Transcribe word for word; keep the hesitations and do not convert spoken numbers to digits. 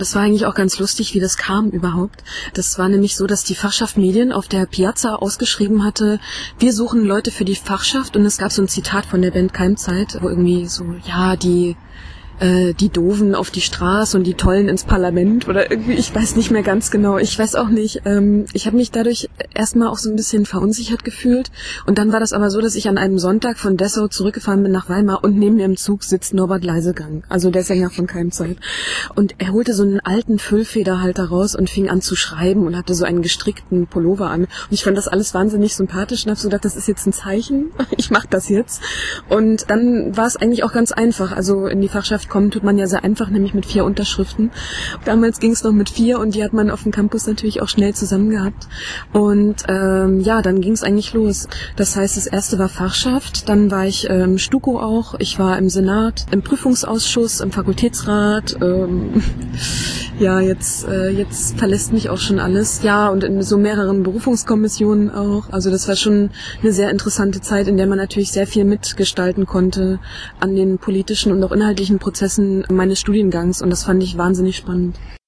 Das war eigentlich auch ganz lustig, wie das kam überhaupt. Das war nämlich so, dass die Fachschaft Medien auf der Piazza ausgeschrieben hatte, wir suchen Leute für die Fachschaft. Und es gab so ein Zitat von der Band Keimzeit, wo irgendwie so, ja, die äh, die Doofen auf die Straße und die Tollen ins Parlament oder irgendwie, ich weiß nicht mehr ganz genau. Ich weiß auch nicht. Ähm, ich habe mich dadurch erstmal auch so ein bisschen verunsichert gefühlt. Und dann war das aber so, dass ich an einem Sonntag von Dessau zurückgefahren bin nach Weimar und neben mir im Zug sitzt Norbert Leisegang, also der Sänger von Keimzeit. Und er holte so einen alten Füllfederhalter raus und fing an zu schreiben und hatte so einen gestrickten Pullover an. Und ich fand das alles wahnsinnig sympathisch und habe so gedacht, das ist jetzt ein Zeichen. Ich mache das jetzt. Und dann war es eigentlich auch ganz einfach. Also in die Fachschaft kommen tut man ja sehr einfach, nämlich mit vier Unterschriften. Damals ging es noch mit vier und die hat man auf dem Campus natürlich auch schnell zusammen gehabt. Und ähm, ja, dann ging es eigentlich los. Das heißt, das erste war Fachschaft, dann war ich im ähm, Stuko auch, ich war im Senat, im Prüfungsausschuss, im Fakultätsrat. Ähm, ja, jetzt äh, jetzt verlässt mich auch schon alles. Ja, und in so mehreren Berufungskommissionen auch. Also das war schon eine sehr interessante Zeit, in der man natürlich sehr viel mitgestalten konnte an den politischen und auch inhaltlichen Prozessen meines Studiengangs und das fand ich wahnsinnig spannend.